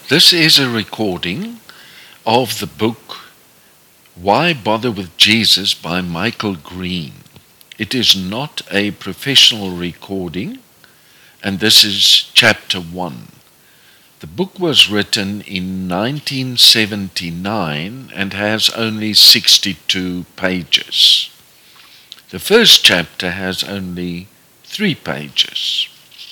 This is a recording of the book Why Bother with Jesus by Michael Green. It is not a professional recording, and this is chapter 1. The book was written in 1979 and has only 62 pages. The first chapter has only 3 pages.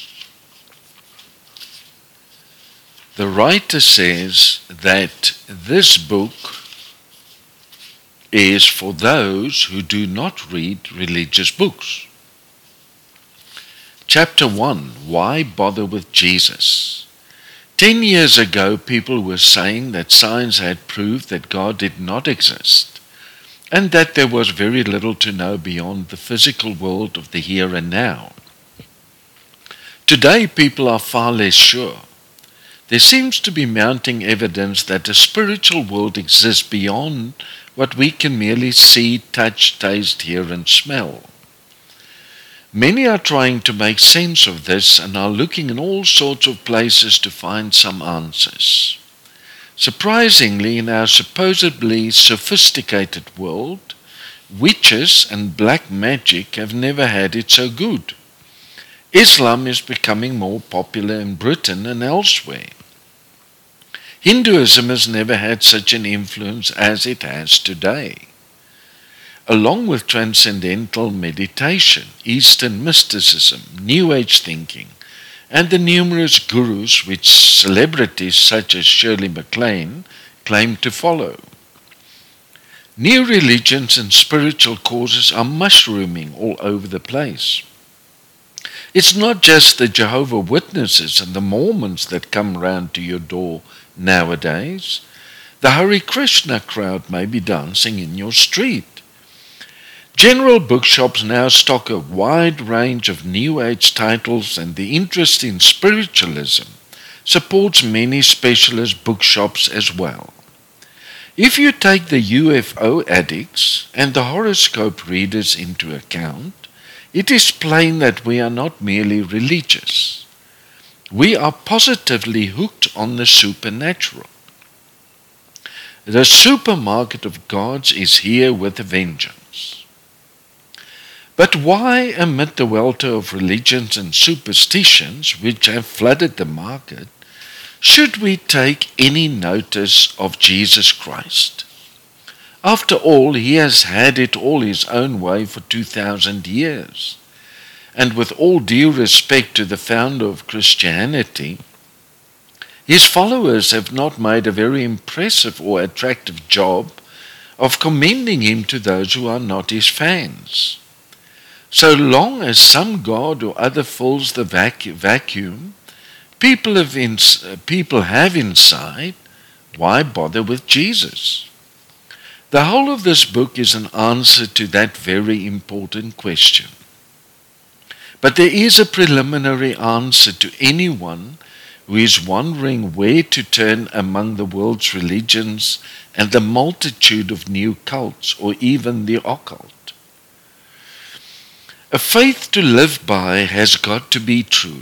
The writer says that this book is for those who do not read religious books. Chapter 1, Why Bother with Jesus? 10 years ago, people were saying that science had proved that God did not exist, and that there was very little to know beyond the physical world of the here and now. Today, people are far less sure. There seems to be mounting evidence that a spiritual world exists beyond what we can merely see, touch, taste, hear, and smell. Many are trying to make sense of this and are looking in all sorts of places to find some answers. Surprisingly, in our supposedly sophisticated world, witches and black magic have never had it so good. Islam is becoming more popular in Britain and elsewhere. Hinduism has never had such an influence as it has today. Along with transcendental meditation, Eastern mysticism, New Age thinking, and the numerous gurus which celebrities such as Shirley MacLaine claim to follow. New religions and spiritual causes are mushrooming all over the place. It's not just the Jehovah's Witnesses and the Mormons that come round to your door nowadays. The Hare Krishna crowd may be dancing in your street. General bookshops now stock a wide range of New Age titles, and the interest in spiritualism supports many specialist bookshops as well. If you take the UFO addicts and the horoscope readers into account, it is plain that we are not merely religious. We are positively hooked on the supernatural. The supermarket of gods is here with a vengeance. But why, amid the welter of religions and superstitions which have flooded the market, should we take any notice of Jesus Christ? After all, he has had it all his own way for 2,000 years. And with all due respect to the founder of Christianity, his followers have not made a very impressive or attractive job of commending him to those who are not his fans. So long as some god or other fills the vacuum people have inside, why bother with Jesus? The whole of this book is an answer to that very important question. But there is a preliminary answer to anyone who is wondering where to turn among the world's religions and the multitude of new cults, or even the occult. A faith to live by has got to be true.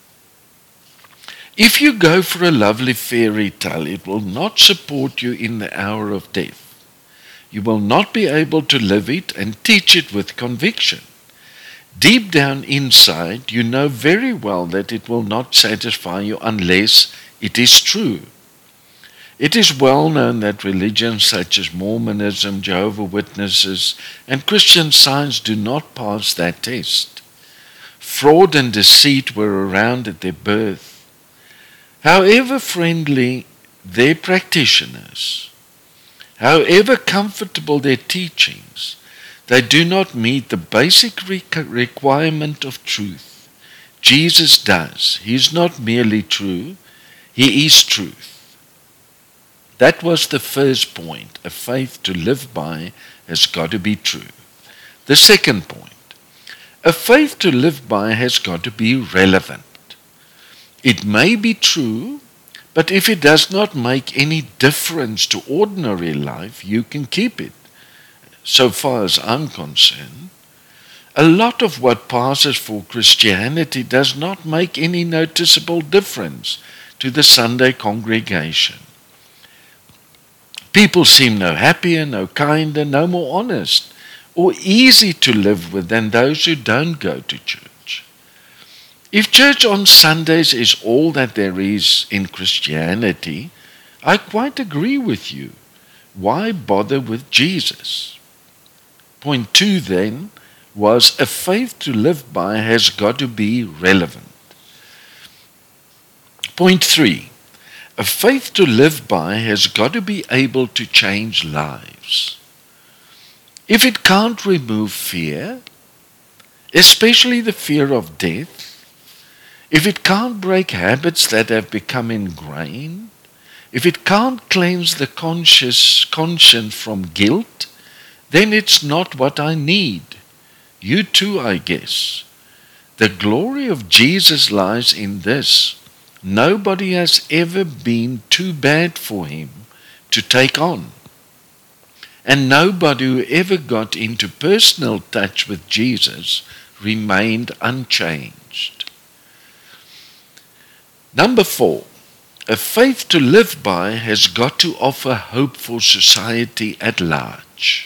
If you go for a lovely fairy tale, it will not support you in the hour of death. You will not be able to live it and teach it with conviction. Deep down inside, you know very well that it will not satisfy you unless it is true. It is well known that religions such as Mormonism, Jehovah's Witnesses, and Christian Science do not pass that test. Fraud and deceit were around at their birth. However friendly their practitioners, however comfortable their teachings, they do not meet the basic requirement of truth. Jesus does. He is not merely true, he is truth. That was the first point. A faith to live by has got to be true. The second point, a faith to live by has got to be relevant. It may be true, but if it does not make any difference to ordinary life, you can keep it. So far as I'm concerned, a lot of what passes for Christianity does not make any noticeable difference to the Sunday congregation. People seem no happier, no kinder, no more honest, or easy to live with than those who don't go to church. If church on Sundays is all that there is in Christianity, I quite agree with you. Why bother with Jesus? Point 2 then was a faith to live by has got to be relevant. Point 3, a faith to live by has got to be able to change lives. If it can't remove fear, especially the fear of death, if it can't break habits that have become ingrained, if it can't cleanse the conscience from guilt, then it's not what I need. You too, I guess. The glory of Jesus lies in this. Nobody has ever been too bad for him to take on. And nobody who ever got into personal touch with Jesus remained unchanged. Number 4, a faith to live by has got to offer hope for society at large.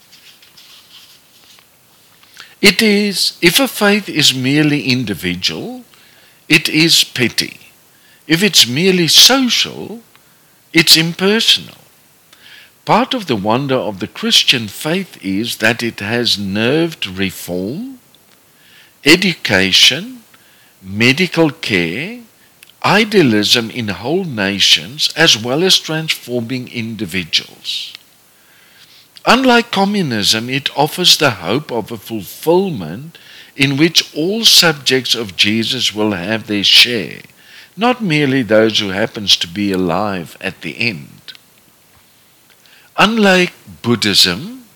If a faith is merely individual, it is petty. If it's merely social, it's impersonal. Part of the wonder of the Christian faith is that it has nerved reform, education, medical care, idealism in whole nations, as well as transforming individuals. Unlike communism, it offers the hope of a fulfillment in which all subjects of Jesus will have their share, not merely those who happens to be alive at the end. Unlike Buddhism,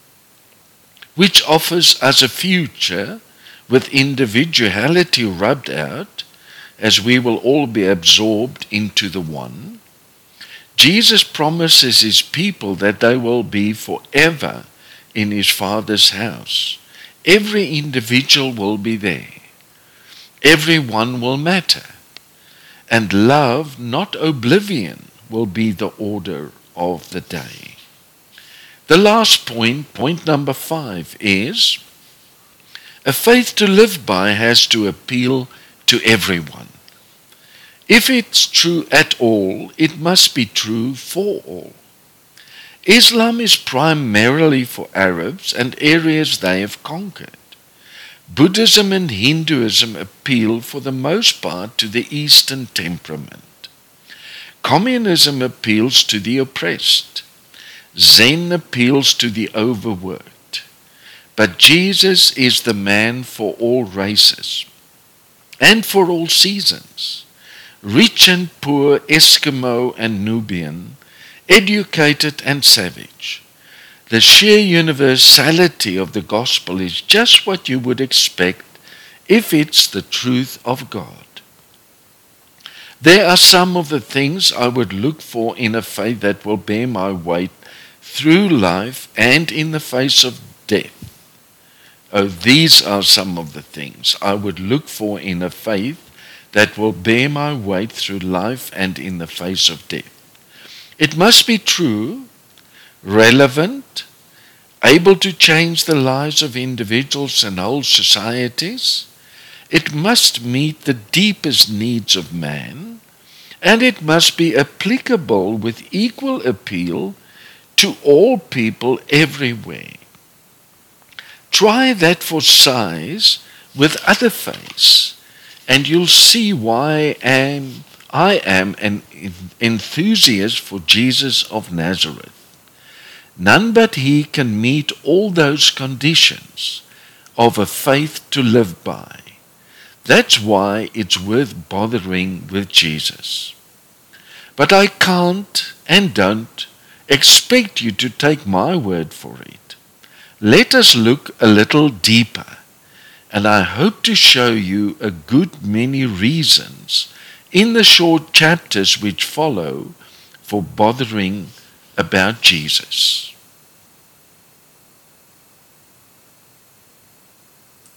which offers us a future with individuality rubbed out, as we will all be absorbed into the one, Jesus promises his people that they will be forever in his Father's house. Every individual will be there. Everyone will matter. And love, not oblivion, will be the order of the day. The last point number 5, is a faith to live by has to appeal to everyone. If it's true at all, it must be true for all. Islam is primarily for Arabs and areas they have conquered. Buddhism and Hinduism appeal for the most part to the Eastern temperament. Communism appeals to the oppressed. Zen appeals to the overworked. But Jesus is the man for all races and for all seasons. Rich and poor, Eskimo and Nubian, educated and savage. The sheer universality of the gospel is just what you would expect if it's the truth of God. There are some of the things I would look for in a faith that will bear my weight through life and in the face of death. Oh, these are some of the things I would look for in a faith that will bear my weight through life and in the face of death. It must be true, relevant, able to change the lives of individuals and whole societies. It must meet the deepest needs of man, and it must be applicable with equal appeal to all people everywhere. Try that for size with other faiths, and you'll see why I am an enthusiast for Jesus of Nazareth. None but he can meet all those conditions of a faith to live by. That's why it's worth bothering with Jesus. But I can't and don't expect you to take my word for it. Let us look a little deeper, and I hope to show you a good many reasons in the short chapters which follow for bothering about Jesus.